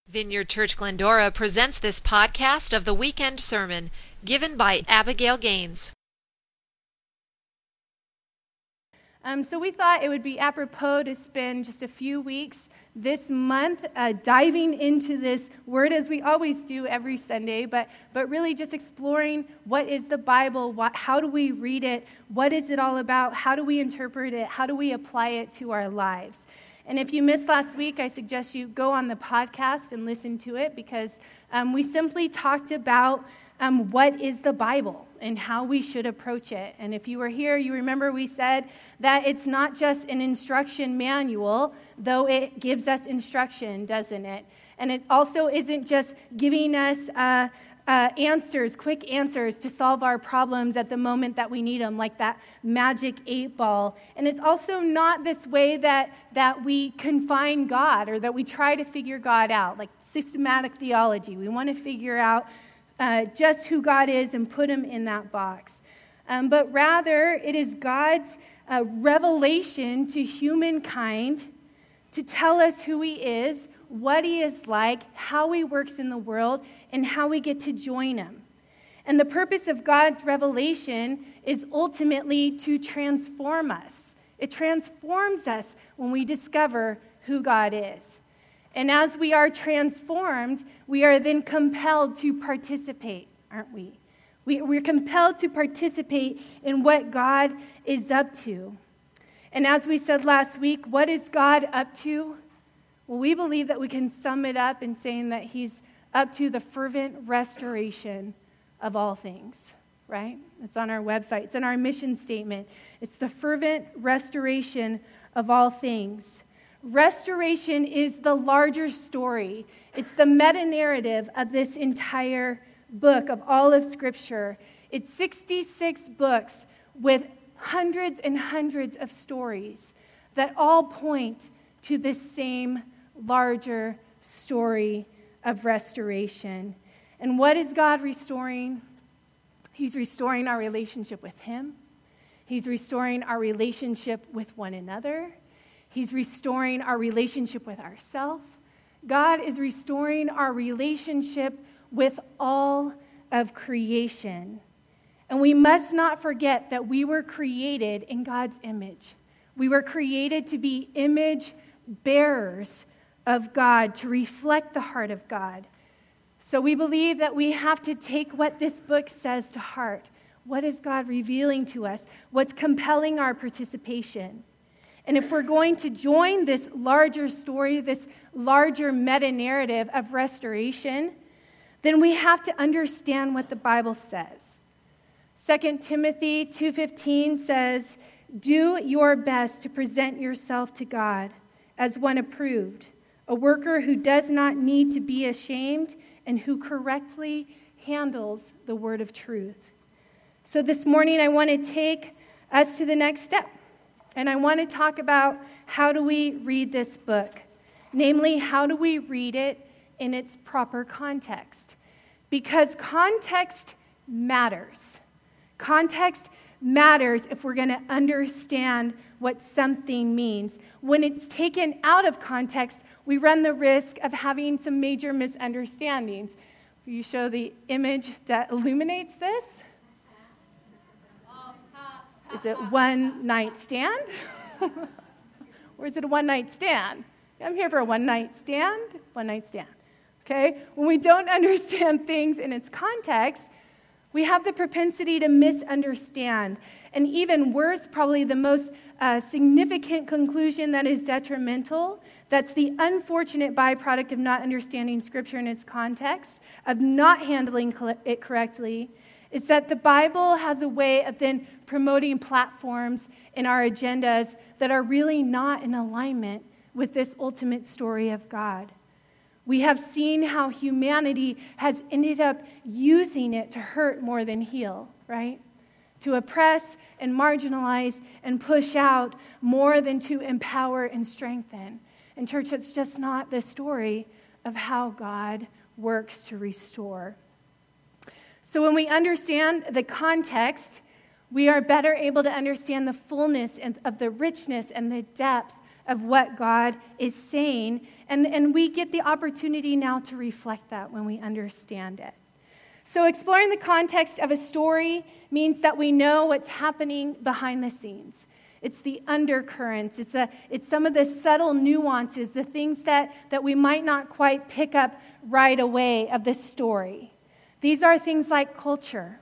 Vineyard Church Glendora presents this podcast of the Weekend Sermon, given by Abigail Gaines. So we thought it would be apropos to spend just a few weeks this month diving into this word as we always do every Sunday, but really just exploring what is the Bible, how do we read it, what is it all about, how do we interpret it, how do we apply it to our lives. And if you missed last week, I suggest you go on the podcast and listen to it because we simply talked about what is the Bible and how we should approach it. And if you were here, you remember we said that it's not just an instruction manual, though it gives us instruction, doesn't it? And it also isn't just giving us quick answers to solve our problems at the moment that we need them, like that magic 8-ball. And it's also not this way that we confine God or that we try to figure God out, like systematic theology. We want to figure out just who God is and put him in that box. But rather, it is God's revelation to humankind to tell us who he is, what he is like, how he works in the world, and how we get to join him. And the purpose of God's revelation is ultimately to transform us. It transforms us when we discover who God is. And as we are transformed, we are then compelled to participate, aren't we? We're compelled to participate in what God is up to. And as we said last week, what is God up to? Well, we believe that we can sum it up in saying that he's up to the fervent restoration of all things, right? It's on our website. It's in our mission statement. It's the fervent restoration of all things. Restoration is the larger story. It's the meta-narrative of this entire book, of all of Scripture. It's 66 books with hundreds and hundreds of stories that all point to this same larger story of restoration. And what is God restoring? He's restoring our relationship with him. He's restoring our relationship with one another. He's restoring our relationship with ourselves. God is restoring our relationship with all of creation. And we must not forget that we were created in God's image. We were created to be image bearers of God, to reflect the heart of God. So we believe that we have to take what this book says to heart. What is God revealing to us? What's compelling our participation? And if we're going to join this larger story, this larger meta-narrative of restoration, then we have to understand what the Bible says. 2 Timothy 2:15 says, "Do your best to present yourself to God as one approved, a worker who does not need to be ashamed and who correctly handles the word of truth." So this morning I want to take us to the next step. And I want to talk about how do we read this book. Namely, how do we read it in its proper context? Because context matters. Context matters if we're going to understand what something means. When it's taken out of context, we run the risk of having some major misunderstandings. Will you show the image that illuminates this? Is it one night stand? Or is it a one night stand? I'm here for a one night stand. One night stand. Okay? When we don't understand things in its context, we have the propensity to misunderstand. And even worse, probably the most significant conclusion that is detrimental, that's the unfortunate byproduct of not understanding Scripture in its context, of not handling it correctly, is that the Bible has a way of then promoting platforms in our agendas that are really not in alignment with this ultimate story of God. We have seen how humanity has ended up using it to hurt more than heal, right? To oppress and marginalize and push out more than to empower and strengthen. And church, it's just not the story of how God works to restore. So when we understand the context, we are better able to understand the fullness of the richness and the depth of what God is saying. And we get the opportunity now to reflect that when we understand it. So exploring the context of a story means that we know what's happening behind the scenes. It's the undercurrents. It's some of the subtle nuances, the things that we might not quite pick up right away of the story. These are things like culture.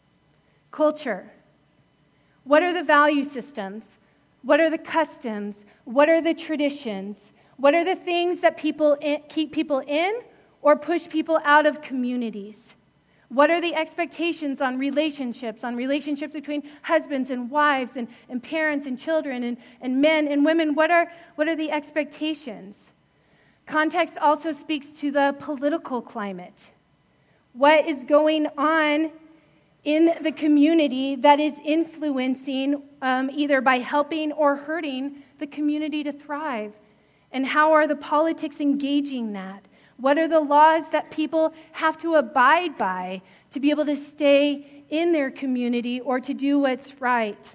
Culture. What are the value systems? What are the customs? What are the traditions? What are the things that keep people in or push people out of communities? What are the expectations on relationships between husbands and wives and parents and children and men and women? What are the expectations? Context also speaks to the political climate. What is going on in the community that is influencing either by helping or hurting the community to thrive? And how are the politics engaging that? What are the laws that people have to abide by to be able to stay in their community or to do what's right?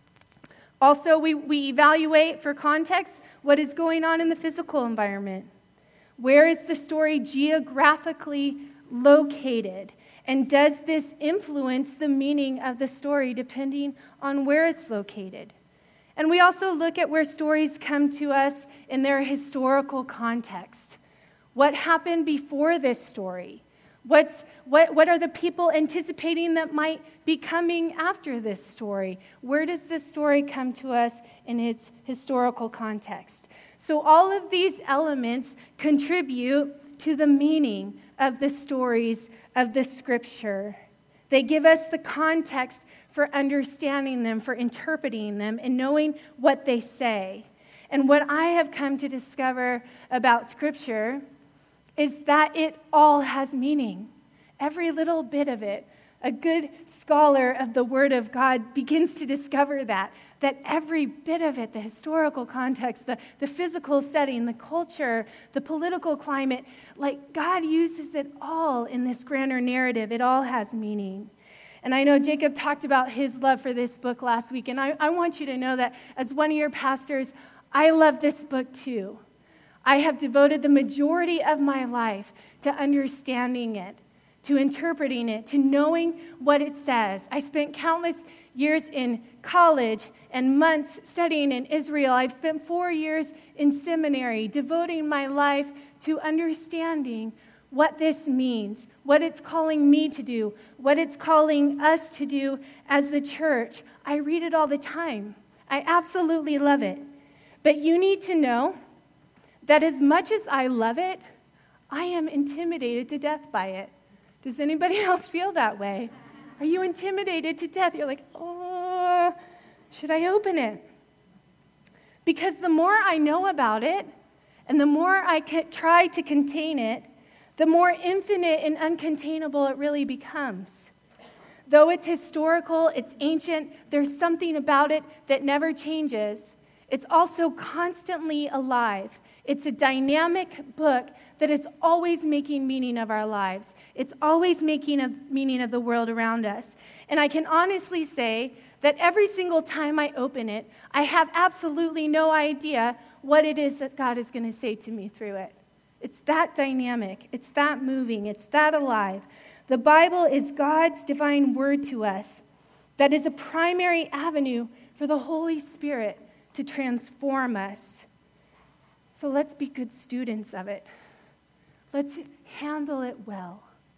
Also, we evaluate for context what is going on in the physical environment. Where is the story geographically located? And does this influence the meaning of the story depending on where it's located? And we also look at where stories come to us in their historical context. What happened before this story? What are the people anticipating that might be coming after this story? Where does this story come to us in its historical context? So all of these elements contribute to the meaning of the stories of the Scripture. They give us the context for understanding them, for interpreting them, and knowing what they say. And what I have come to discover about Scripture is that it all has meaning. Every little bit of it. A good scholar of the Word of God begins to discover that every bit of it, the historical context, the physical setting, the culture, the political climate, like God uses it all in this grander narrative. It all has meaning. And I know Jacob talked about his love for this book last week, and I want you to know that as one of your pastors, I love this book too. I have devoted the majority of my life to understanding it, to interpreting it, to knowing what it says. I spent countless years in college and months studying in Israel. I've spent 4 years in seminary, devoting my life to understanding what this means, what it's calling me to do, what it's calling us to do as the church. I read it all the time. I absolutely love it. But you need to know that as much as I love it, I am intimidated to death by it. Does anybody else feel that way? Are you intimidated to death? You're like, oh, should I open it? Because the more I know about it, and the more I try to contain it, the more infinite and uncontainable it really becomes. Though it's historical, it's ancient, there's something about it that never changes. It's also constantly alive. It's a dynamic book that is always making meaning of our lives. It's always making a meaning of the world around us. And I can honestly say that every single time I open it, I have absolutely no idea what it is that God is going to say to me through it. It's that dynamic. It's that moving. It's that alive. The Bible is God's divine word to us that is a primary avenue for the Holy Spirit to transform us. So let's be good students of it. Let's handle it well.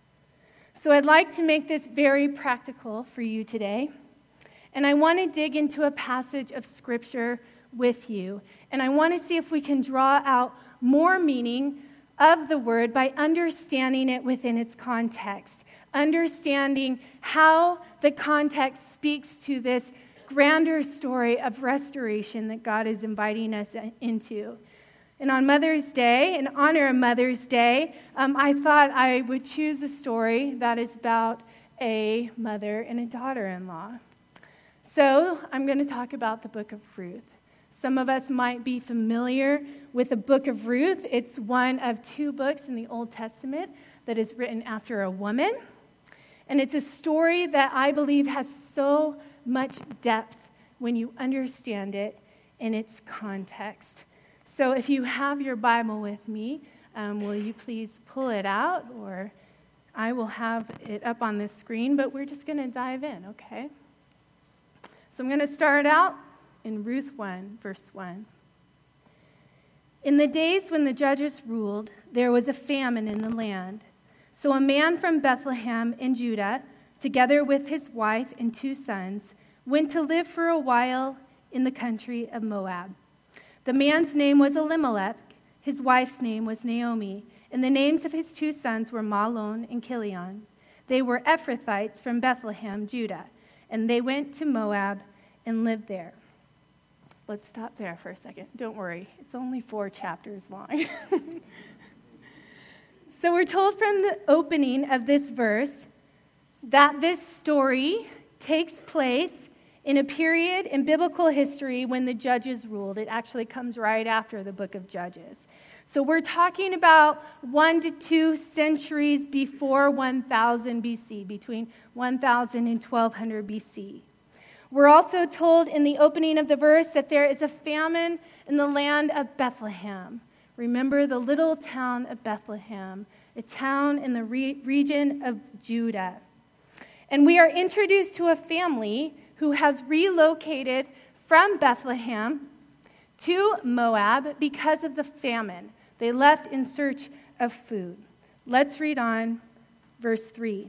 So I'd like to make this very practical for you today. And I want to dig into a passage of Scripture with you. And I want to see if we can draw out more meaning of the word by understanding it within its context. Understanding how the context speaks to this grander story of restoration that God is inviting us into. And on Mother's Day, in honor of Mother's Day, I thought I would choose a story that is about a mother and a daughter-in-law. So I'm going to talk about the book of Ruth. Some of us might be familiar with the book of Ruth. It's one of 2 books in the Old Testament that is written after a woman. And it's a story that I believe has so much depth when you understand it in its context. So if you have your Bible with me, will you please pull it out, or I will have it up on the screen, but we're just going to dive in, okay? So I'm going to start out in Ruth 1, verse 1. In the days when the judges ruled, there was a famine in the land. So a man from Bethlehem in Judah, together with his wife and 2 sons, went to live for a while in the country of Moab. The man's name was Elimelech, his wife's name was Naomi, and the names of his 2 sons were Mahlon and Chilion. They were Ephrathites from Bethlehem, Judah, and they went to Moab and lived there. Let's stop there for a second. Don't worry, it's only 4 chapters long. So we're told from the opening of this verse that this story takes place in a period in biblical history when the judges ruled. It actually comes right after the book of Judges. So we're talking about 1 to 2 centuries before 1000 BC, between 1000 and 1200 BC. We're also told in the opening of the verse that there is a famine in the land of Bethlehem. Remember the little town of Bethlehem, a town in the region of Judah. And we are introduced to a family who has relocated from Bethlehem to Moab because of the famine. They left in search of food. Let's read on, verse 3.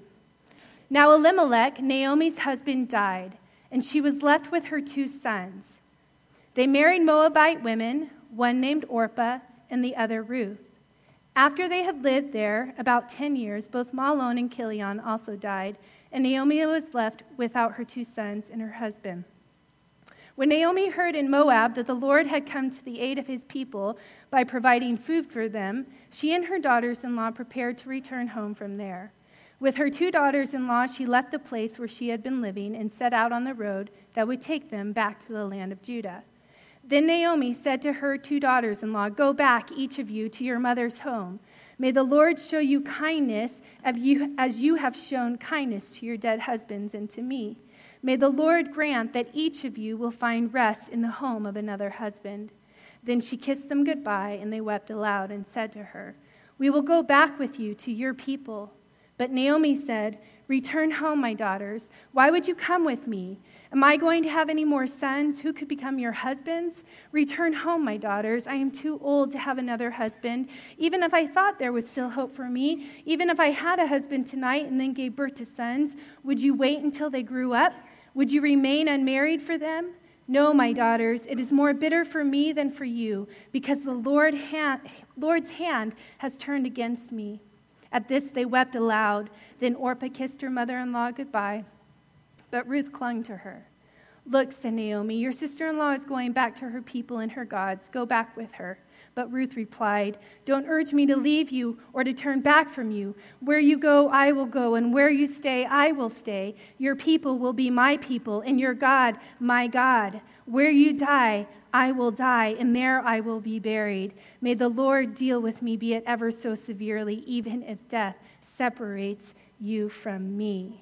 Now Elimelech, Naomi's husband, died, and she was left with her 2 sons. They married Moabite women, one named Orpah and the other Ruth. After they had lived there about 10 years, both Mahlon and Chilion also died, and Naomi was left without her 2 sons and her husband. When Naomi heard in Moab that the Lord had come to the aid of his people by providing food for them, she and her daughters-in-law prepared to return home from there. With her 2 daughters-in-law, she left the place where she had been living and set out on the road that would take them back to the land of Judah. Then Naomi said to her 2 daughters-in-law, "Go back, each of you, to your mother's home. May the Lord show you kindness as you have shown kindness to your dead husbands and to me. May the Lord grant that each of you will find rest in the home of another husband." Then she kissed them goodbye, and they wept aloud and said to her, "We will go back with you to your people." But Naomi said, "Return home, my daughters. Why would you come with me? Am I going to have any more sons who could become your husbands? Return home, my daughters. I am too old to have another husband. Even if I thought there was still hope for me, even if I had a husband tonight and then gave birth to sons, would you wait until they grew up? Would you remain unmarried for them? No, my daughters, it is more bitter for me than for you, because the Lord's hand has turned against me." At this they wept aloud. Then Orpah kissed her mother-in-law goodbye, but Ruth clung to her. "Look," said Naomi, "your sister-in-law is going back to her people and her gods. Go back with her." But Ruth replied, "Don't urge me to leave you or to turn back from you. Where you go, I will go, and where you stay, I will stay. Your people will be my people, and your God, my God. Where you die, I will die, and there I will be buried. May the Lord deal with me, be it ever so severely, even if death separates you from me."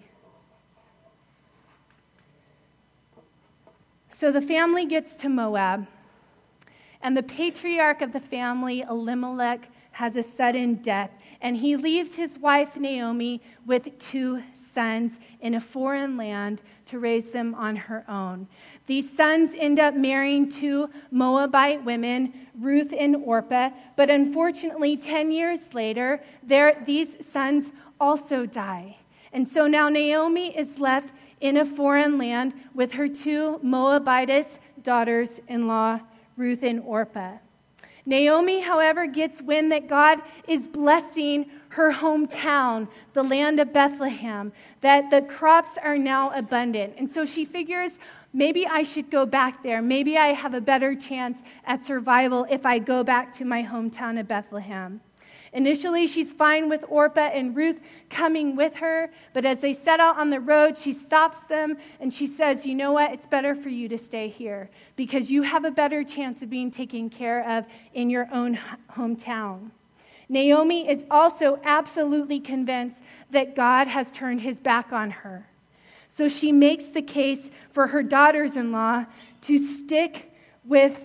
So the family gets to Moab, and the patriarch of the family, Elimelech, has a sudden death, and he leaves his wife Naomi with 2 sons in a foreign land to raise them on her own. These sons end up marrying 2 Moabite women, Ruth and Orpah, but unfortunately 10 years later, these sons also die. And so now Naomi is left in a foreign land with her 2 Moabitess daughters-in-law, Ruth and Orpah. Naomi, however, gets wind that God is blessing her hometown, the land of Bethlehem, that the crops are now abundant. And so she figures, maybe I should go back there. Maybe I have a better chance at survival if I go back to my hometown of Bethlehem. Initially, she's fine with Orpah and Ruth coming with her, but as they set out on the road, she stops them and she says, "You know what? It's better for you to stay here because you have a better chance of being taken care of in your own hometown." Naomi is also absolutely convinced that God has turned his back on her. So she makes the case for her daughters-in-law to stick with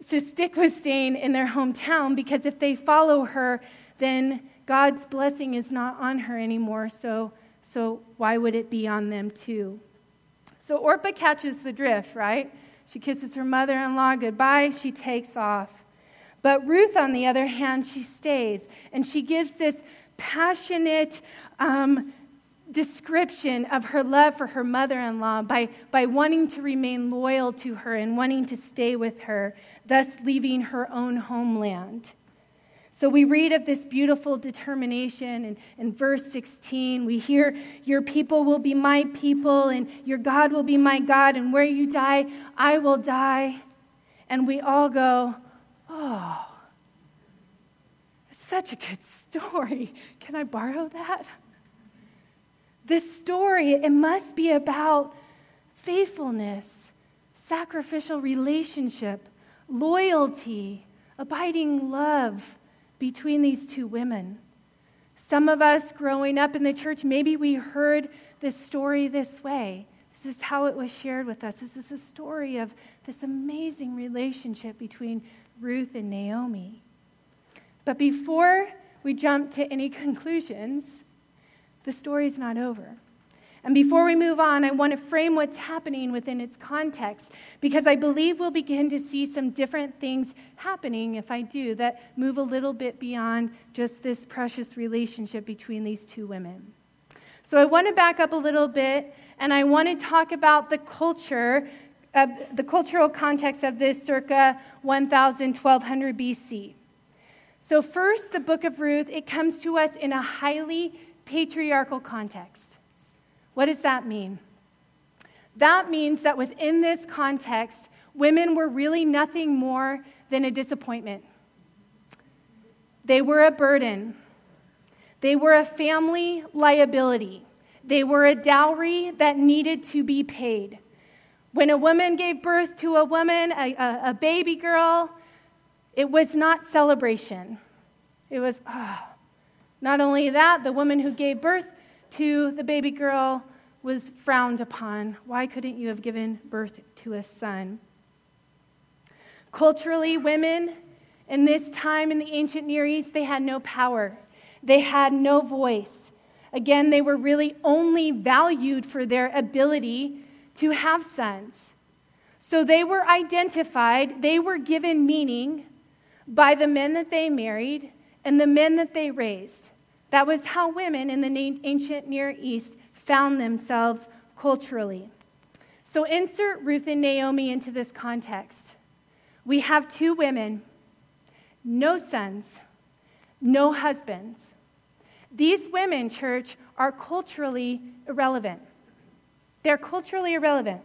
stick with staying in their hometown, because if they follow her, then God's blessing is not on her anymore, so why would it be on them too? So Orpah catches the drift, right? She kisses her mother-in-law goodbye, she takes off. But Ruth, on the other hand, she stays, and she gives this passionate description of her love for her mother-in-law by wanting to remain loyal to her and wanting to stay with her, thus leaving her own homeland. So we read of this beautiful determination, and in verse 16, we hear, "Your people will be my people, and your God will be my God, and where you die, I will die." And we all go, "Oh, such a good story. Can I borrow that?" This story, it must be about faithfulness, sacrificial relationship, loyalty, abiding love between these two women. Some of us growing up in the church, maybe we heard this story this way. This is how it was shared with us. This is a story of this amazing relationship between Ruth and Naomi. But before we jump to any conclusions, the story's not over. And before we move on, I want to frame what's happening within its context, because I believe we'll begin to see some different things happening, if I do, that move a little bit beyond just this precious relationship between these two women. So I want to back up a little bit, and I want to talk about the cultural context of this circa 1200 BC. So first, the book of Ruth, it comes to us in a highly patriarchal context. What does that mean? That means that within this context, women were really nothing more than a disappointment. They were a burden. They were a family liability. They were a dowry that needed to be paid. When a woman gave birth to a woman, a baby girl, it was not celebration. It was, Not only that, the woman who gave birth to the baby girl was frowned upon. Why couldn't you have given birth to a son? Culturally, women in this time in the ancient Near East, they had no power. They had no voice. Again, they were really only valued for their ability to have sons. So they were identified, they were given meaning by the men that they married and the men that they raised. That was how women in the ancient Near East found themselves culturally. So insert Ruth and Naomi into this context. We have two women, no sons, no husbands. These women, church, are culturally irrelevant. They're culturally irrelevant.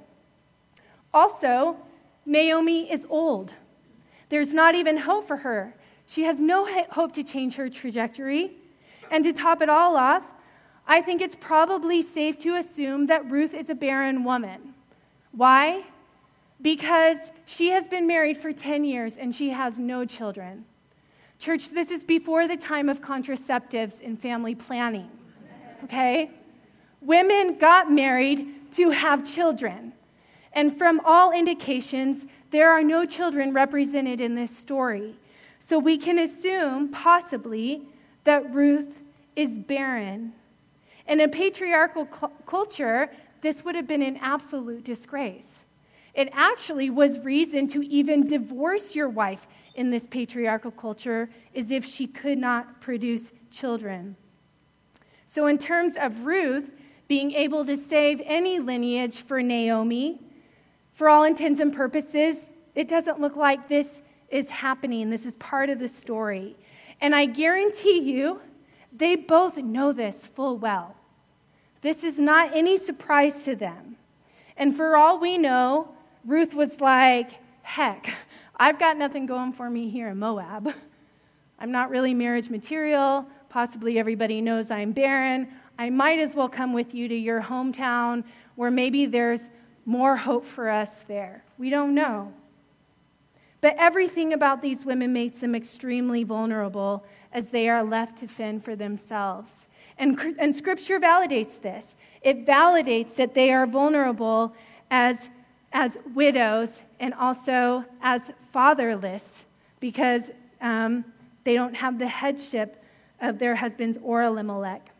Also, Naomi is old. There's not even hope for her. She has no hope to change her trajectory. And to top it all off, I think it's probably safe to assume that Ruth is a barren woman. Why? Because she has been married for 10 years and she has no children. Church, this is before the time of contraceptives and family planning, okay? Women got married to have children. And from all indications, there are no children represented in this story. So we can assume, possibly, that Ruth is barren. In a patriarchal culture, this would have been an absolute disgrace. It actually was reason to even divorce your wife in this patriarchal culture, as if she could not produce children. So in terms of Ruth being able to save any lineage for Naomi, for all intents and purposes, it doesn't look like this is happening. This is part of the story. And I guarantee you, they both know this full well. This is not any surprise to them. And for all we know, Ruth was like, heck, I've got nothing going for me here in Moab. I'm not really marriage material. Possibly everybody knows I'm barren. I might as well come with you to your hometown where maybe there's more hope for us there. We don't know. But everything about these women makes them extremely vulnerable as they are left to fend for themselves. And Scripture validates this. It validates that they are vulnerable as as widows and also as fatherless because they don't have the headship of their husbands or Elimelech.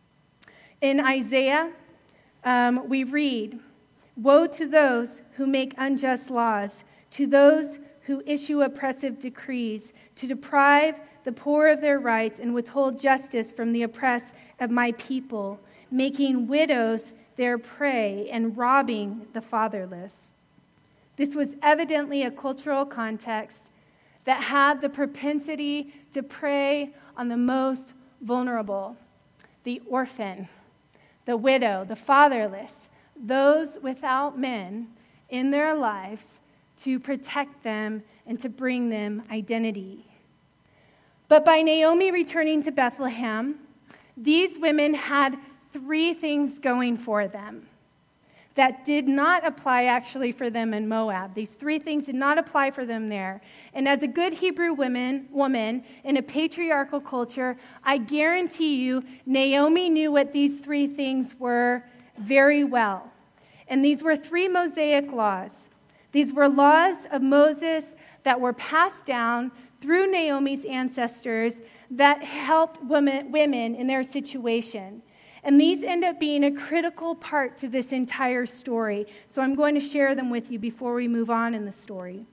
In Isaiah, we read, "Woe to those who make unjust laws, to those who issue oppressive decrees, to deprive the poor of their rights and withhold justice from the oppressed of my people, making widows their prey and robbing the fatherless." This was evidently a cultural context that had the propensity to prey on the most vulnerable, the orphan, the widow, the fatherless, those without men in their lives to protect them and to bring them identity. But by Naomi returning to Bethlehem, these women had 3 things going for them that did not apply actually for them in Moab. These 3 things did not apply for them there. And as a good Hebrew woman in a patriarchal culture, I guarantee you Naomi knew what these 3 things were very well. And these were 3 Mosaic laws. These were laws of Moses that were passed down through Naomi's ancestors that helped women in their situation. And these end up being a critical part to this entire story. So I'm going to share them with you before we move on in the story.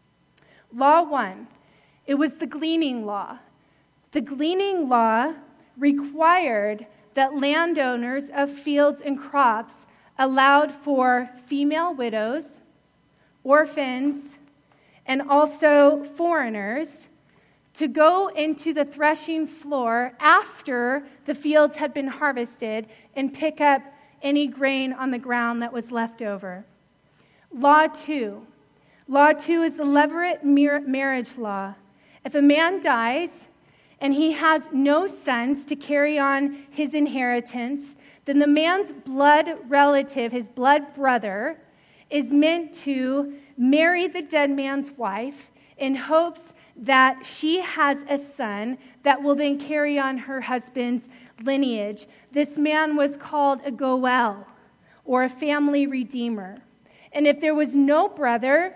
Law 1, it was the gleaning law. The gleaning law required that landowners of fields and crops allowed for female widows, orphans, and also foreigners to go into the threshing floor after the fields had been harvested and pick up any grain on the ground that was left over. Law 2. Law 2 is the levirate marriage law. If a man dies and he has no sons to carry on his inheritance, then the man's blood relative, his blood brother, is meant to marry the dead man's wife in hopes that she has a son that will then carry on her husband's lineage. This man was called a goel, or a family redeemer. And if there was no brother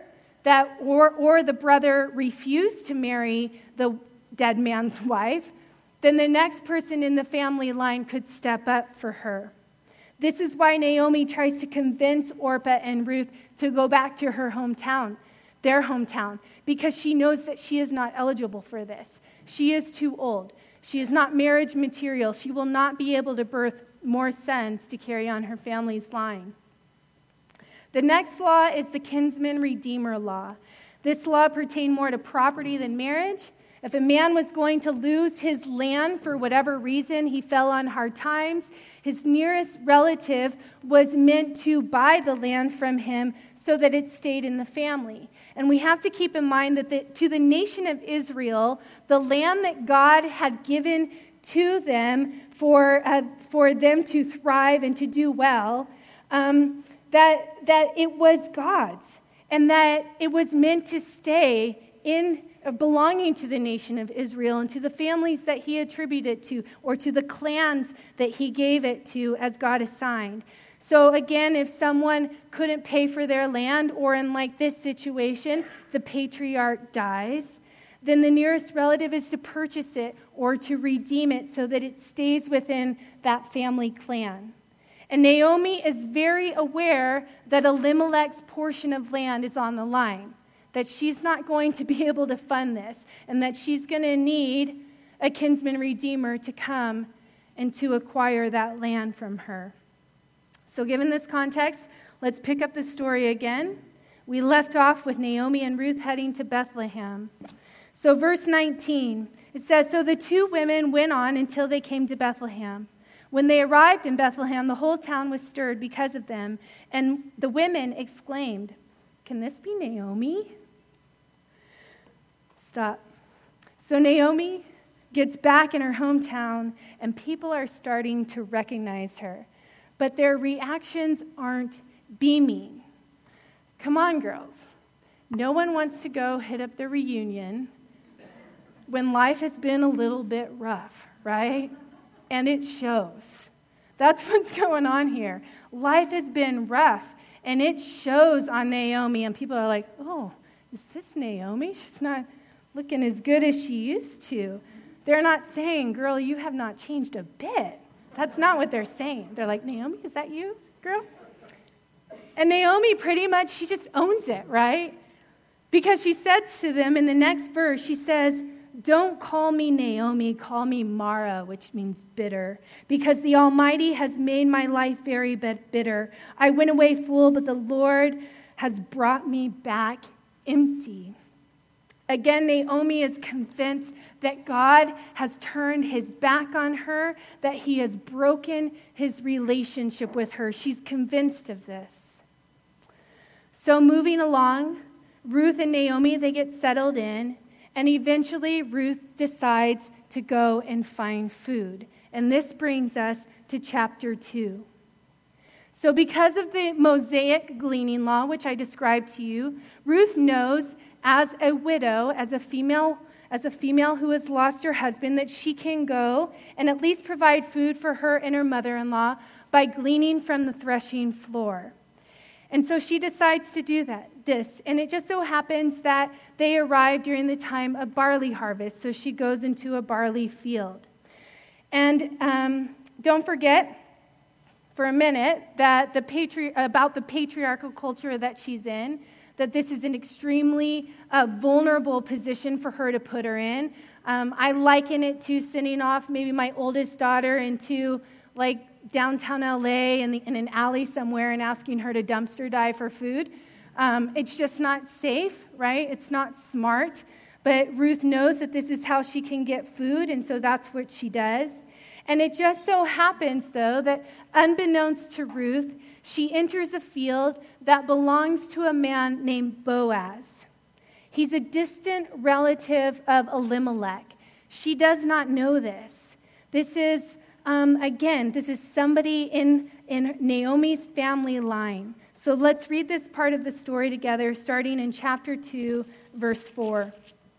or the brother refused to marry the dead man's wife, then the next person in the family line could step up for her. This is why Naomi tries to convince Orpah and Ruth to go back to her hometown, their hometown, because she knows that she is not eligible for this. She is too old. She is not marriage material. She will not be able to birth more sons to carry on her family's line. The next law is the kinsman redeemer law. This law pertained more to property than marriage. If a man was going to lose his land for whatever reason, he fell on hard times, his nearest relative was meant to buy the land from him so that it stayed in the family. And we have to keep in mind that to the nation of Israel, the land that God had given to them for them to thrive and to do well, that it was God's, and that it was meant to stay in belonging to the nation of Israel and to the families that he attributed to, or to the clans that he gave it to as God assigned. So again, if someone couldn't pay for their land, or in like this situation, the patriarch dies, then the nearest relative is to purchase it or to redeem it so that it stays within that family clan. And Naomi is very aware that Elimelech's portion of land is on the line, that she's not going to be able to fund this, and that she's going to need a kinsman redeemer to come and to acquire that land from her. So given this context, let's pick up the story again. We left off with Naomi and Ruth heading to Bethlehem. So verse 19, it says, "So the 2 women went on until they came to Bethlehem. When they arrived in Bethlehem, the whole town was stirred because of them, and the women exclaimed, 'Can this be Naomi?'" Stop. So Naomi gets back in her hometown, and people are starting to recognize her. But their reactions aren't beaming. Come on, girls. No one wants to go hit up the reunion when life has been a little bit rough, right? And it shows. That's what's going on here. Life has been rough, and it shows on Naomi, and people are like, oh, is this Naomi? She's not looking as good as she used to. They're not saying, girl, you have not changed a bit. That's not what they're saying. They're like, Naomi, is that you, girl? And Naomi pretty much, she just owns it, right? Because she says to them in the next verse, she says, don't call me Naomi, call me Mara, which means bitter, because the Almighty has made my life very bitter. I went away full, but the Lord has brought me back empty. Again, Naomi is convinced that God has turned his back on her, that he has broken his relationship with her. She's convinced of this. So moving along, Ruth and Naomi, they get settled in, and eventually Ruth decides to go and find food. And this brings us to chapter 2. So because of the Mosaic gleaning law, which I described to you, Ruth knows as a widow, as a female who has lost her husband, that she can go and at least provide food for her and her mother-in-law by gleaning from the threshing floor. And so she decides to do this. And it just so happens that they arrive during the time of barley harvest. So she goes into a barley field. And don't forget for a minute that about the patriarchal culture that she's in, that this is an extremely vulnerable position for her to put her in. I liken it to sending off maybe my oldest daughter into like downtown LA in an alley somewhere and asking her to dumpster dive for food. It's just not safe, right? It's not smart. But Ruth knows that this is how she can get food, and so that's what she does. And it just so happens, though, that unbeknownst to Ruth, she enters a field that belongs to a man named Boaz. He's a distant relative of Elimelech. She does not know this. This is, this is somebody in Naomi's family line. So let's read this part of the story together, starting in chapter 2, verse 4.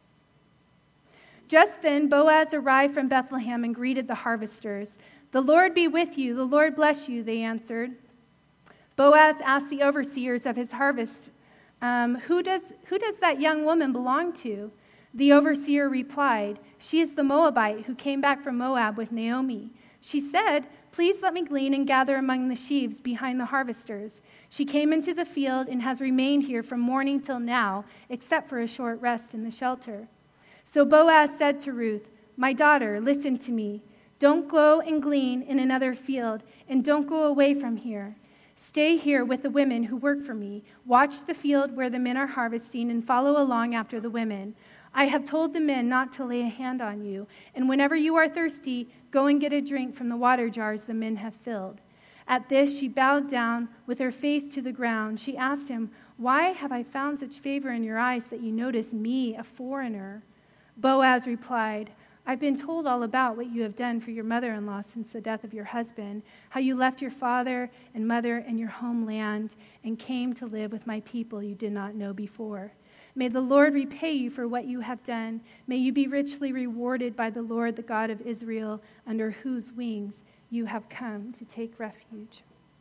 Just then, Boaz arrived from Bethlehem and greeted the harvesters. "The Lord be with you, the Lord bless you," they answered. Boaz asked the overseers of his harvest, who does that young woman belong to? The overseer replied, "She is the Moabite who came back from Moab with Naomi. She said, 'Please let me glean and gather among the sheaves behind the harvesters.' She came into the field and has remained here from morning till now, except for a short rest in the shelter." So Boaz said to Ruth, "My daughter, listen to me. Don't go and glean in another field, and don't go away from here. Stay here with the women who work for me. Watch the field where the men are harvesting and follow along after the women. I have told the men not to lay a hand on you, and whenever you are thirsty, go and get a drink from the water jars the men have filled." At this, she bowed down with her face to the ground. She asked him, "Why have I found such favor in your eyes that you notice me, a foreigner?" Boaz replied, "I've been told all about what you have done for your mother-in-law since the death of your husband, how you left your father and mother and your homeland and came to live with my people you did not know before. May the Lord repay you for what you have done. May you be richly rewarded by the Lord, the God of Israel, under whose wings you have come to take refuge."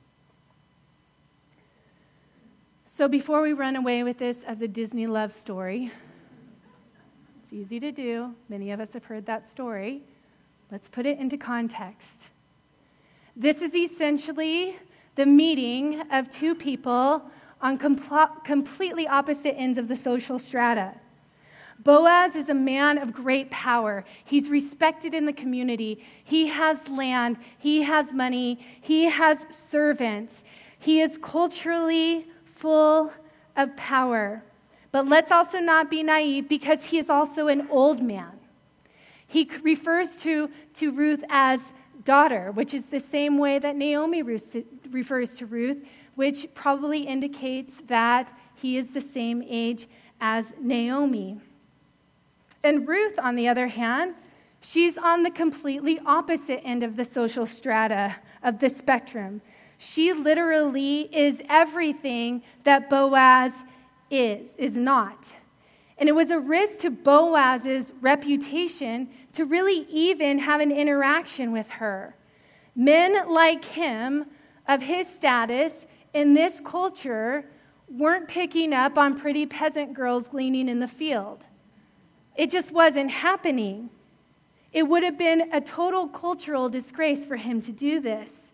So before we run away with this as a Disney love story, it's easy to do. Many of us have heard that story. Let's put it into context. This is essentially the meeting of two people on completely opposite ends of the social strata. Boaz is a man of great power. He's respected in the community. He has land. He has money. He has servants. He is culturally full of power. But let's also not be naive, because he is also an old man. He refers to Ruth as daughter, which is the same way that Naomi refers to Ruth, which probably indicates that he is the same age as Naomi. And Ruth, on the other hand, she's on the completely opposite end of the social strata of the spectrum. She literally is everything that Boaz is not. And it was a risk to Boaz's reputation to really even have an interaction with her. Men like him, of his status in this culture, weren't picking up on pretty peasant girls gleaning in the field. It just wasn't happening. It would have been a total cultural disgrace for him to do this.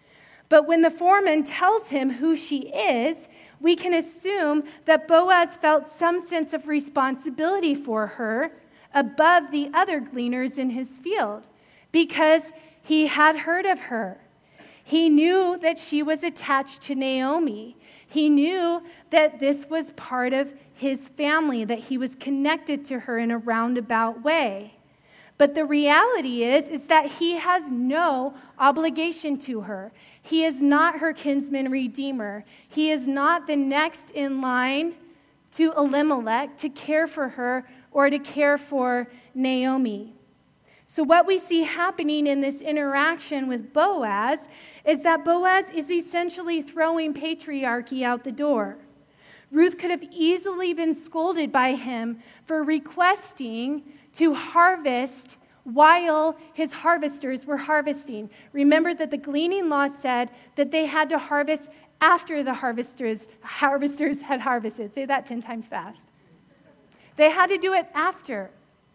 But when the foreman tells him who she is, we can assume that Boaz felt some sense of responsibility for her above the other gleaners in his field because he had heard of her. He knew that she was attached to Naomi. He knew that this was part of his family, that he was connected to her in a roundabout way. But the reality is that he has no obligation to her. He is not her kinsman redeemer. He is not the next in line to Elimelech to care for her or to care for Naomi. So what we see happening in this interaction with Boaz is that Boaz is essentially throwing patriarchy out the door. Ruth could have easily been scolded by him for requesting to harvest while his harvesters were harvesting. Remember that the gleaning law said that they had to harvest after the harvesters had harvested. Say that 10 times fast. They had to do it after.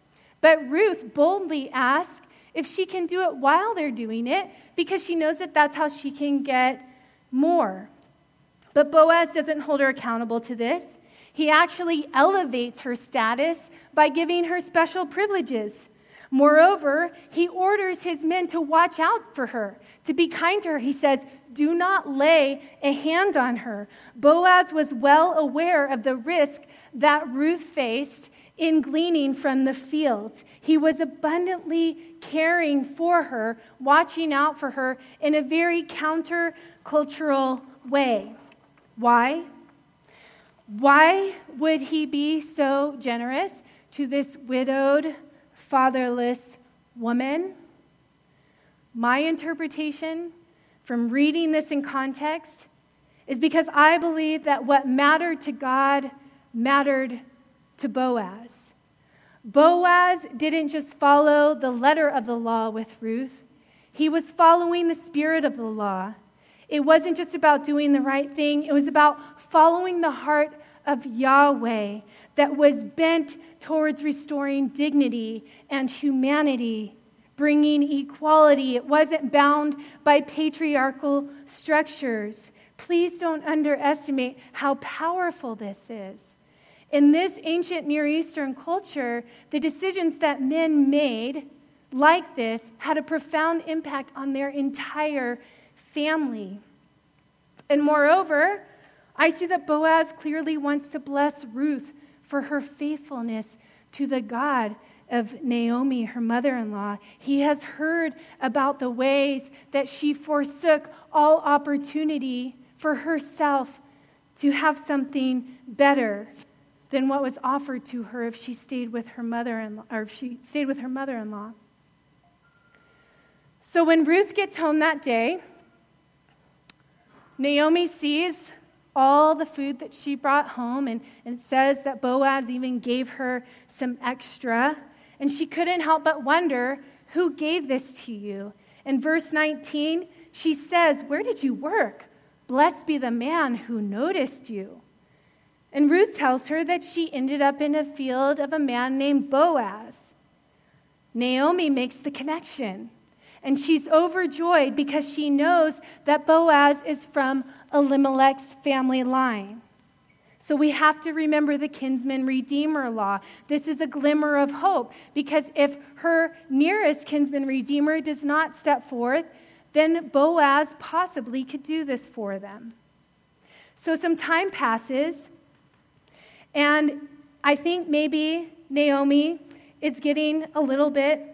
But Ruth boldly asks if she can do it while they're doing it because she knows that that's how she can get more. But Boaz doesn't hold her accountable to this. He actually elevates her status by giving her special privileges. Moreover, he orders his men to watch out for her, to be kind to her. He says, do not lay a hand on her. Boaz was well aware of the risk that Ruth faced in gleaning from the fields. He was abundantly caring for her, watching out for her in a very counter-cultural way. Why? Why would he be so generous to this widowed, fatherless woman? My interpretation from reading this in context is because I believe that what mattered to God mattered to Boaz. Boaz didn't just follow the letter of the law with Ruth. He was following the spirit of the law. It wasn't just about doing the right thing. It was about following the heart of Yahweh that was bent towards restoring dignity and humanity, bringing equality. It wasn't bound by patriarchal structures. Please don't underestimate how powerful this is. In this ancient Near Eastern culture, the decisions that men made like this had a profound impact on their entire family. And moreover, I see that Boaz clearly wants to bless Ruth for her faithfulness to the God of Naomi, her mother-in-law. He has heard about the ways that she forsook all opportunity for herself to have something better than what was offered to her if she stayed with her mother-in-law, or if she stayed with her mother-in-law. So when Ruth gets home that day, Naomi sees all the food that she brought home, and it says that Boaz even gave her some extra, and she couldn't help but wonder, who gave this to you? In verse 19, she says, where did you work? Blessed be the man who noticed you. And Ruth tells her that she ended up in a field of a man named Boaz. Naomi makes the connection, and she's overjoyed because she knows that Boaz is from Elimelech's family line. So we have to remember the kinsman redeemer law. This is a glimmer of hope, because if her nearest kinsman redeemer does not step forth, then Boaz possibly could do this for them. So some time passes, and I think maybe Naomi is getting a little bit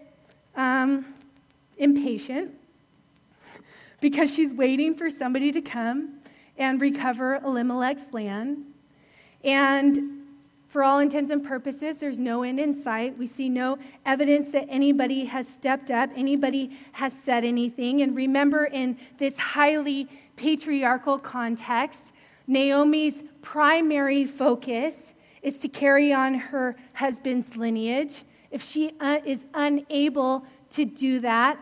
impatient because she's waiting for somebody to come and recover Elimelech's land. And for all intents and purposes, there's no end in sight. We see no evidence that anybody has stepped up, anybody has said anything. And remember, in this highly patriarchal context, Naomi's primary focus is to carry on her husband's lineage. If she is unable to do that,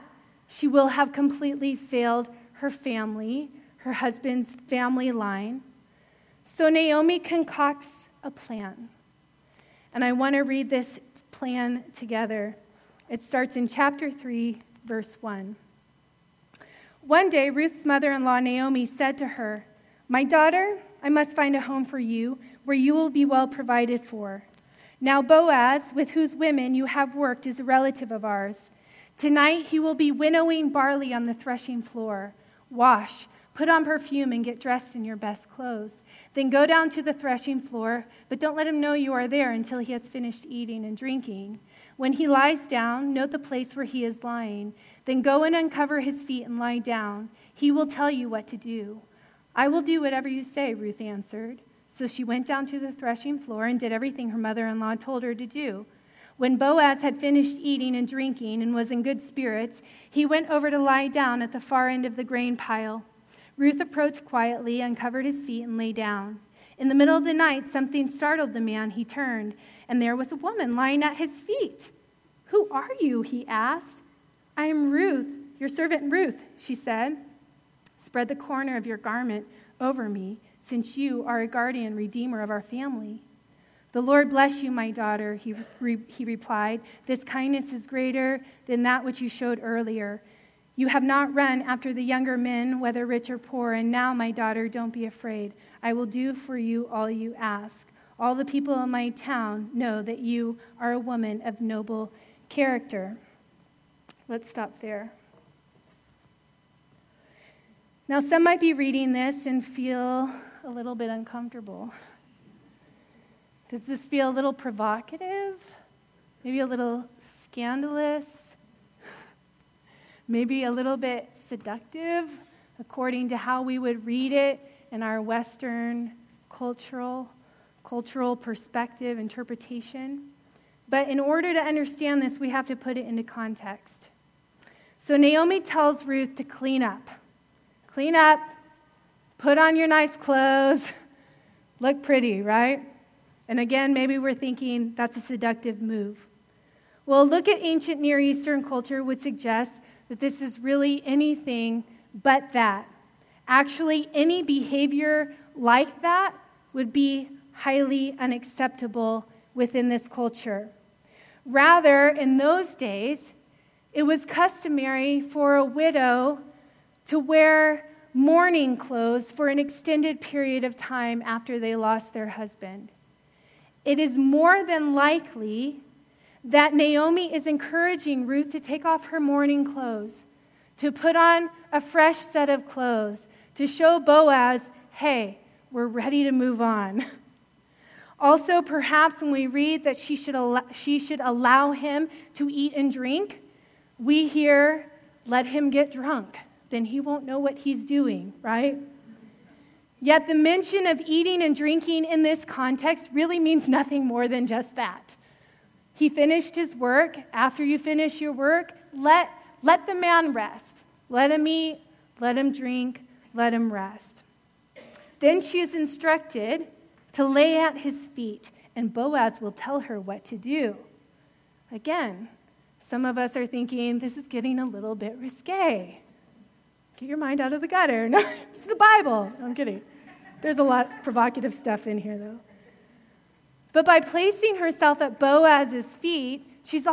She will have completely failed her family, her husband's family line. So Naomi concocts a plan. And I want to read this plan together. It starts in chapter 3, verse 1. One day, Ruth's mother-in-law, Naomi, said to her, "My daughter, I must find a home for you where you will be well provided for. Now Boaz, with whose women you have worked, is a relative of ours. Tonight he will be winnowing barley on the threshing floor. Wash, put on perfume, and get dressed in your best clothes. Then go down to the threshing floor, but don't let him know you are there until he has finished eating and drinking. When he lies down, note the place where he is lying. Then go and uncover his feet and lie down. He will tell you what to do." "I will do whatever you say," Ruth answered. So she went down to the threshing floor and did everything her mother-in-law told her to do. When Boaz had finished eating and drinking and was in good spirits, he went over to lie down at the far end of the grain pile. Ruth approached quietly, uncovered his feet, and lay down. In the middle of the night, something startled the man. He turned, and there was a woman lying at his feet. "Who are you?" he asked. "I am Ruth, your servant Ruth," she said. "Spread the corner of your garment over me, since you are a guardian redeemer of our family." "The Lord bless you, my daughter," he replied. "This kindness is greater than that which you showed earlier. You have not run after the younger men, whether rich or poor, and now, my daughter, don't be afraid. I will do for you all you ask. All the people in my town know that you are a woman of noble character." Let's stop there. Now, some might be reading this and feel a little bit uncomfortable. Does this feel a little provocative? Maybe a little scandalous? Maybe a little bit seductive, according to how we would read it in our Western cultural perspective, interpretation. But in order to understand this, we have to put it into context. So Naomi tells Ruth to clean up. Clean up, put on your nice clothes, look pretty, right? And again, maybe we're thinking that's a seductive move. Well, look at ancient Near Eastern culture would suggest that this is really anything but that. Actually, any behavior like that would be highly unacceptable within this culture. Rather, in those days, it was customary for a widow to wear mourning clothes for an extended period of time after they lost their husband. It is more than likely that Naomi is encouraging Ruth to take off her mourning clothes, to put on a fresh set of clothes, to show Boaz, hey, we're ready to move on. Also, perhaps when we read that she should allow him to eat and drink, we hear, let him get drunk. Then he won't know what he's doing, right? Yet the mention of eating and drinking in this context really means nothing more than just that. He finished his work. After you finish your work, let the man rest. Let him eat, let him drink, let him rest. Then she is instructed to lay at his feet, and Boaz will tell her what to do. Again, some of us are thinking, this is getting a little bit risque. Get your mind out of the gutter. No, it's the Bible. No, I'm kidding. There's a lot of provocative stuff in here, though. But by placing herself at Boaz's feet, she's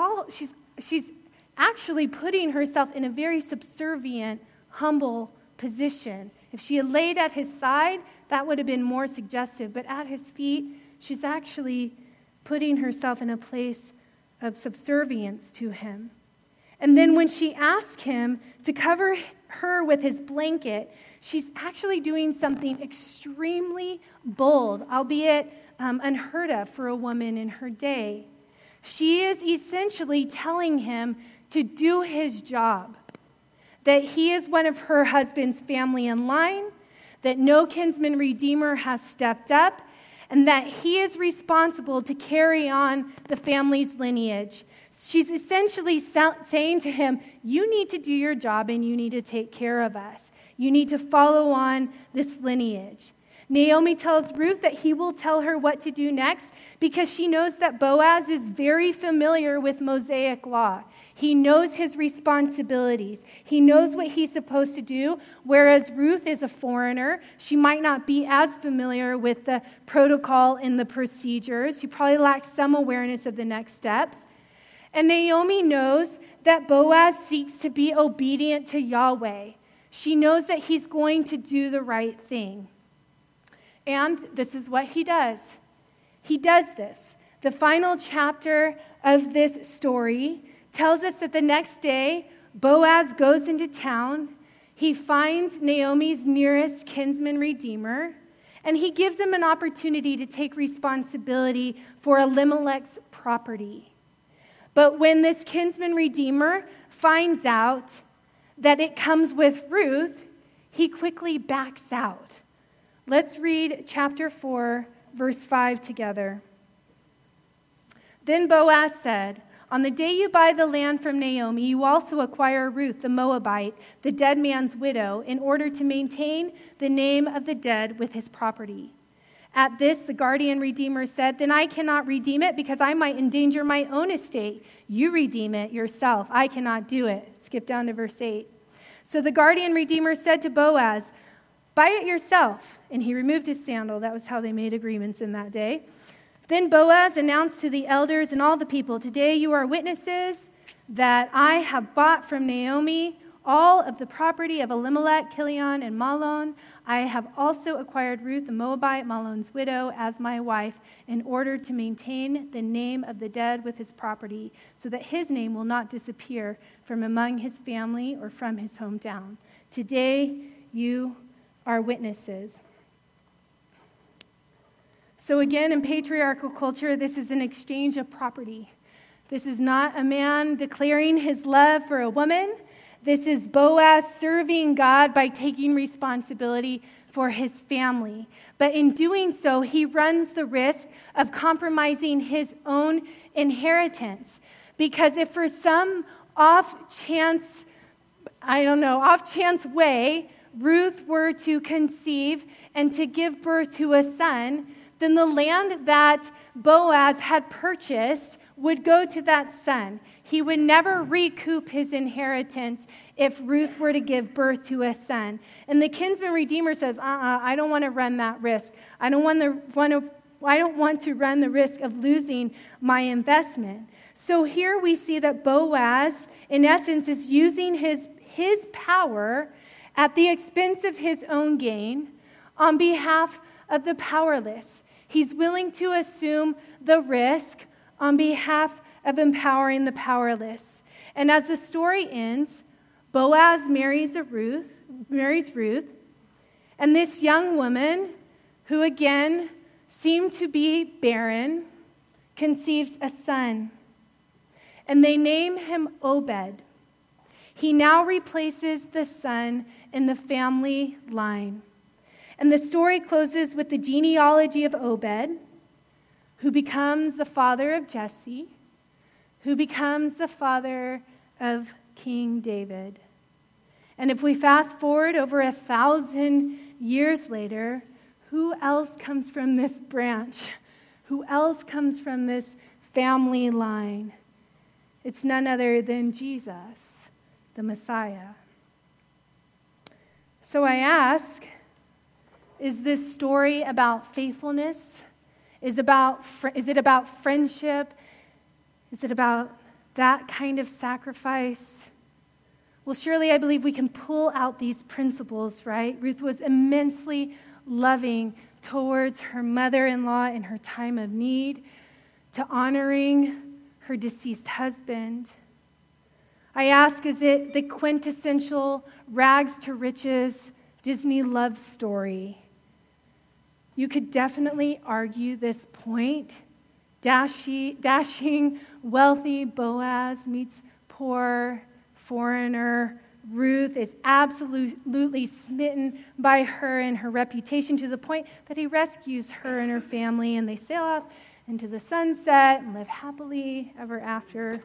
actually putting herself in a very subservient, humble position. If she had laid at his side, that would have been more suggestive. But at his feet, she's actually putting herself in a place of subservience to him. And then when she asks him to cover her with his blanket, she's actually doing something extremely bold, albeit unheard of for a woman in her day. She is essentially telling him to do his job, that he is one of her husband's family in line, that no kinsman redeemer has stepped up, and that he is responsible to carry on the family's lineage. She's essentially saying to him, you need to do your job and you need to take care of us. You need to follow on this lineage. Naomi tells Ruth that he will tell her what to do next because she knows that Boaz is very familiar with Mosaic law. He knows his responsibilities. He knows what he's supposed to do, whereas Ruth is a foreigner. She might not be as familiar with the protocol and the procedures. She probably lacks some awareness of the next steps. And Naomi knows that Boaz seeks to be obedient to Yahweh. She knows that he's going to do the right thing. And this is what he does. He does this. The final chapter of this story tells us that the next day, Boaz goes into town. He finds Naomi's nearest kinsman redeemer, and he gives him an opportunity to take responsibility for Elimelech's property. But when this kinsman redeemer finds out that it comes with Ruth, he quickly backs out. Let's read chapter 4, verse 5 together. Then Boaz said, "On the day you buy the land from Naomi, you also acquire Ruth the Moabite, the dead man's widow, in order to maintain the name of the dead with his property." At this, the guardian redeemer said, "Then I cannot redeem it because I might endanger my own estate. You redeem it yourself. I cannot do it." Skip down to verse 8. So the guardian redeemer said to Boaz, "Buy it yourself." And he removed his sandal. That was how they made agreements in that day. Then Boaz announced to the elders and all the people, "Today you are witnesses that I have bought from Naomi all of the property of Elimelech, Kilion, and Mahlon. I have also acquired Ruth the Moabite, Mahlon's widow, as my wife, in order to maintain the name of the dead with his property, so that his name will not disappear from among his family or from his hometown. Today you are witnesses." So again, in patriarchal culture, this is an exchange of property. This is not a man declaring his love for a woman. This is Boaz serving God by taking responsibility for his family. But in doing so, he runs the risk of compromising his own inheritance. Because if for some off-chance way, Ruth were to conceive and to give birth to a son, then the land that Boaz had purchased would go to that son. He would never recoup his inheritance if Ruth were to give birth to a son. And the kinsman redeemer says, I don't want to run that risk. I don't want to run the risk of losing my investment. So here we see that Boaz, in essence, is using his power at the expense of his own gain on behalf of the powerless. He's willing to assume the risk on behalf of empowering the powerless. And as the story ends, Boaz marries Ruth, and this young woman, who again seemed to be barren, conceives a son. And they name him Obed. He now replaces the son in the family line. And the story closes with the genealogy of Obed, who becomes the father of Jesse, who becomes the father of King David. And if we fast forward over 1,000 years later, who else comes from this branch? Who else comes from this family line? It's none other than Jesus, the Messiah. So I ask, is this story about faithfulness? Is it about friendship? Is it about that kind of sacrifice? Well, surely I believe we can pull out these principles, right? Ruth was immensely loving towards her mother-in-law in her time of need, to honoring her deceased husband. I ask, is it the quintessential rags to riches Disney love story? You could definitely argue this point. Dashing, wealthy Boaz meets poor foreigner Ruth, is absolutely smitten by her and her reputation, to the point that he rescues her and her family, and they sail off into the sunset and live happily ever after.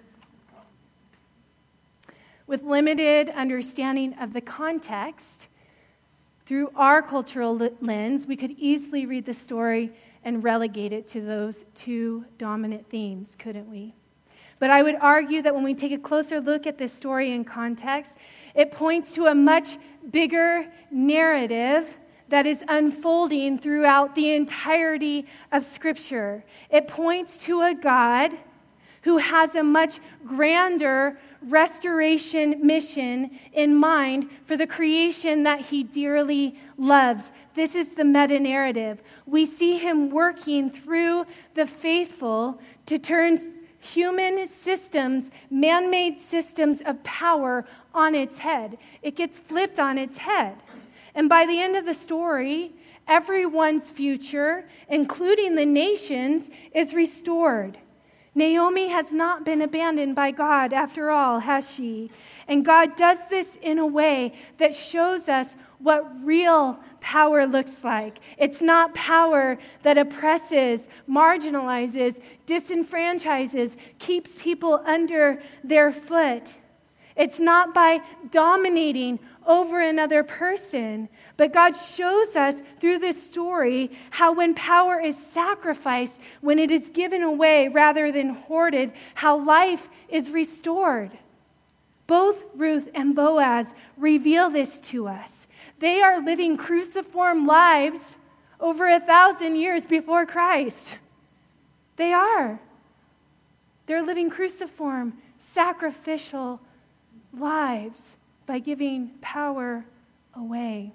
With limited understanding of the context, Through our cultural lens, we could easily read the story and relegate it to those two dominant themes, couldn't we? But I would argue that when we take a closer look at this story in context, it points to a much bigger narrative that is unfolding throughout the entirety of Scripture. It points to a God who has a much grander restoration mission in mind for the creation that he dearly loves. This is the meta-narrative. We see him working through the faithful to turn human systems, man-made systems of power on its head. It gets flipped on its head. And by the end of the story, everyone's future, including the nations, is restored. Naomi has not been abandoned by God after all, has she? And God does this in a way that shows us what real power looks like. It's not power that oppresses, marginalizes, disenfranchises, keeps people under their foot. It's not by dominating over another person. But God shows us through this story how when power is sacrificed, when it is given away rather than hoarded, how life is restored. Both Ruth and Boaz reveal this to us. They are living cruciform lives over 1,000 years before Christ. They are. They're living cruciform, sacrificial lives by giving power away.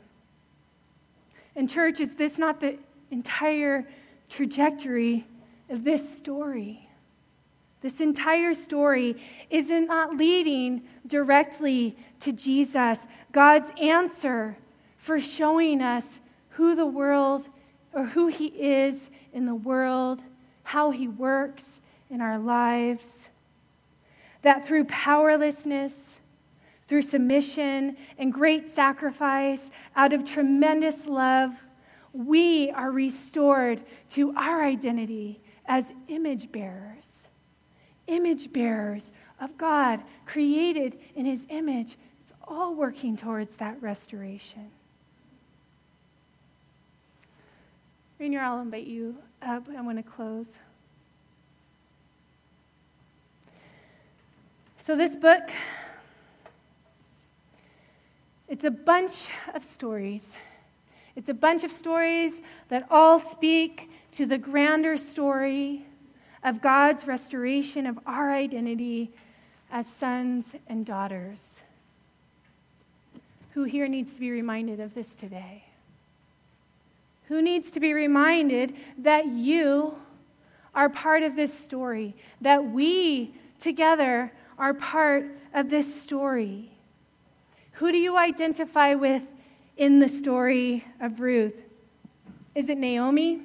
And church, is this not the entire trajectory of this story? This entire story is not leading directly to Jesus, God's answer for showing us who the world, or who he is in the world, how he works in our lives. That through powerlessness, through submission and great sacrifice, out of tremendous love, we are restored to our identity as image bearers of God, created in his image. It's all working towards that restoration. Rainier, I'll invite you up. I want to close. So this book, it's a bunch of stories. It's a bunch of stories that all speak to the grander story of God's restoration of our identity as sons and daughters. Who here needs to be reminded of this today? Who needs to be reminded that you are part of this story, that we together are part of this story? Who do you identify with in the story of Ruth? Is it Naomi?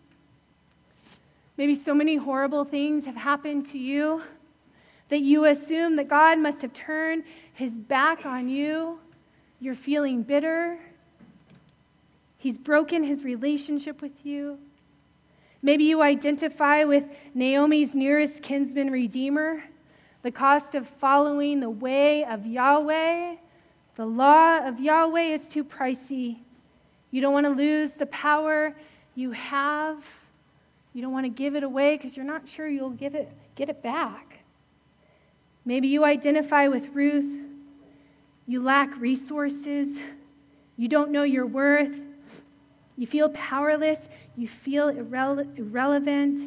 Maybe so many horrible things have happened to you that you assume that God must have turned his back on you. You're feeling bitter. He's broken his relationship with you. Maybe you identify with Naomi's nearest kinsman redeemer, the cost of following the way of Yahweh. The law of Yahweh is too pricey. You don't want to lose the power you have. You don't want to give it away because you're not sure you'll get it back. Maybe you identify with Ruth. You lack resources. You don't know your worth. You feel powerless. You feel irrelevant.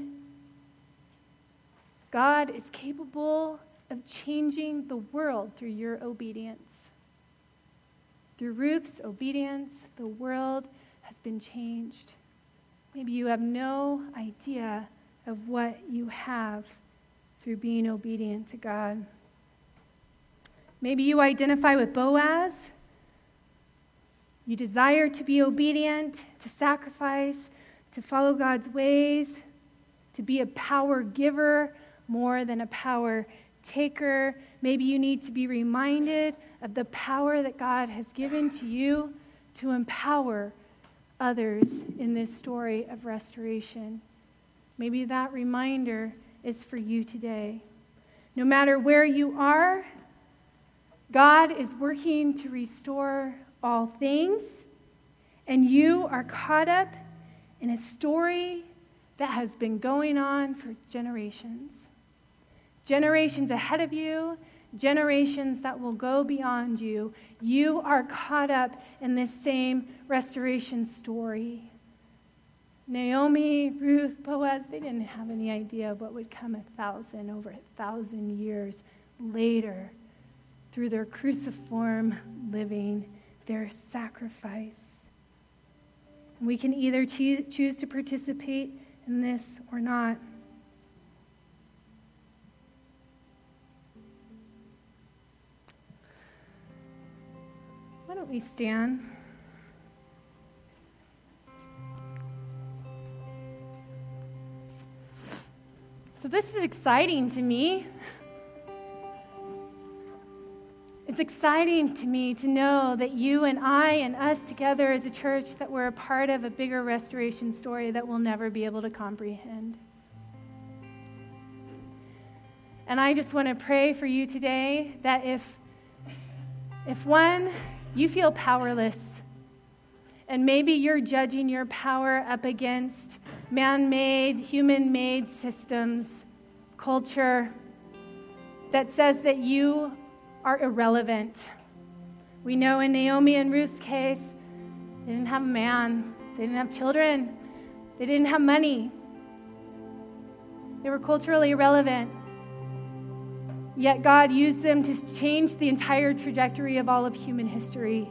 God is capable of changing the world through your obedience. Through Ruth's obedience, the world has been changed. Maybe you have no idea of what you have through being obedient to God. Maybe you identify with Boaz. You desire to be obedient, to sacrifice, to follow God's ways, to be a power giver more than a power taker. Maybe you need to be reminded of the power that God has given to you to empower others in this story of restoration. Maybe that reminder is for you today. No matter where you are, God is working to restore all things. And you are caught up in a story that has been going on for generations. Generations ahead of you, generations that will go beyond you. You are caught up in this same restoration story. Naomi, Ruth, Boaz, they didn't have any idea of what would come over 1,000 years later through their cruciform living, their sacrifice. We can either choose to participate in this or not. Why don't we stand? So this is exciting to me. It's exciting to me to know that you and I and us together as a church, that we're a part of a bigger restoration story that we'll never be able to comprehend. And I just want to pray for you today that if one, you feel powerless, and maybe you're judging your power up against man-made, human-made systems, culture that says that you are irrelevant. We know in Naomi and Ruth's case, they didn't have a man, they didn't have children, they didn't have money. They were culturally irrelevant. Yet God used them to change the entire trajectory of all of human history.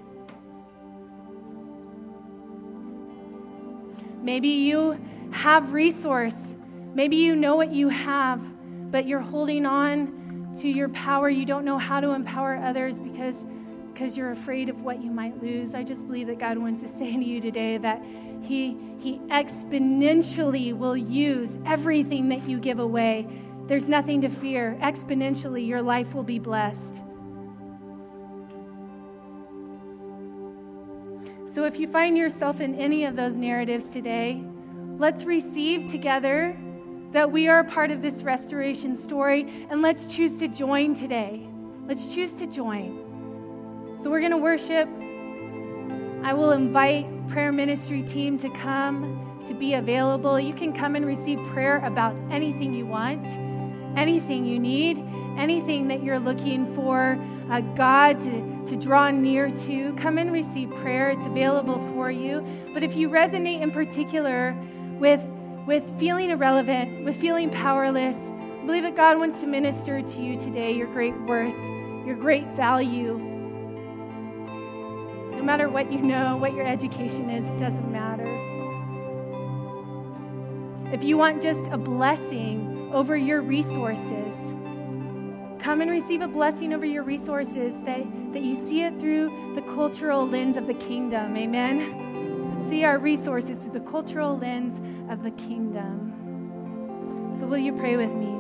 Maybe you have resource. Maybe you know what you have, but you're holding on to your power. You don't know how to empower others because you're afraid of what you might lose. I just believe that God wants to say to you today that He exponentially will use everything that you give away. There's nothing to fear. Exponentially, your life will be blessed. So if you find yourself in any of those narratives today, let's receive together that we are a part of this restoration story, and let's choose to join today. Let's choose to join. So we're going to worship. I will invite prayer ministry team to come, to be available. You can come and receive prayer about anything you want, anything you need, anything that you're looking for God to draw near to. Come and receive prayer. It's available for you. But if you resonate in particular with feeling irrelevant, with feeling powerless, I believe that God wants to minister to you today your great worth, your great value. No matter what you know, what your education is, it doesn't matter. If you want just a blessing over your resources, come and receive a blessing over your resources, that you see it through the cultural lens of the kingdom. Amen? See our resources through the cultural lens of the kingdom. So will you pray with me?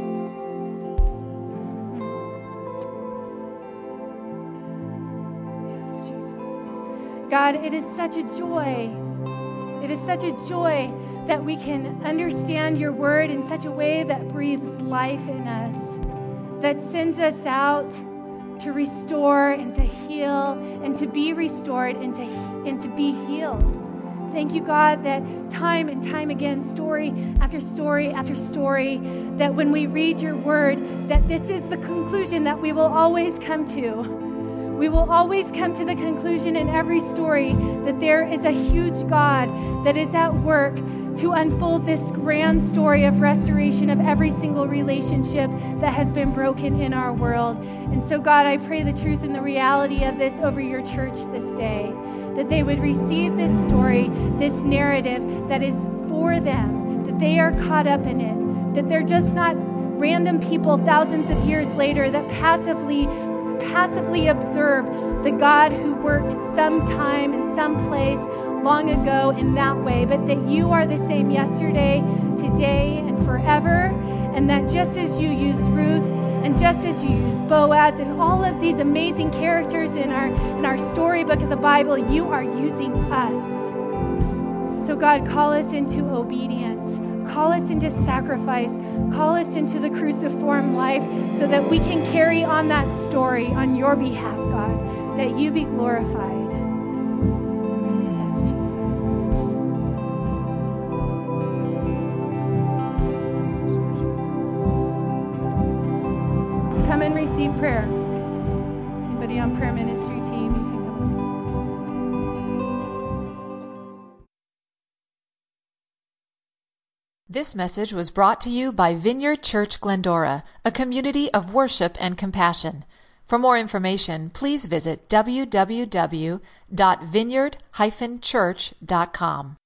Yes, Jesus. God, it is such a joy. It is such a joy that we can understand your word in such a way that breathes life in us, that sends us out to restore and to heal and to be restored and to be healed. Thank you, God, that time and time again, story after story after story, that when we read your word, that this is the conclusion that we will always come to. We will always come to the conclusion in every story that there is a huge God that is at work to unfold this grand story of restoration of every single relationship that has been broken in our world. And so, God, I pray the truth and the reality of this over your church this day, that they would receive this story, this narrative that is for them, that they are caught up in it, that they're just not random people thousands of years later that passively observe the God who worked sometime in some place long ago in that way, but that you are the same yesterday, today, and forever, and that just as you use Ruth and just as you use Boaz and all of these amazing characters in our storybook of the Bible, you are using us. So God, call us into obedience. Call us into sacrifice. Call us into the cruciform life so that we can carry on that story on your behalf, God, that you be glorified. Yes, Yes, Jesus. So come and receive prayer. Anybody on prayer ministry team, you can come. This message was brought to you by Vineyard Church Glendora, a community of worship and compassion. For more information, please visit www.vineyard-church.com.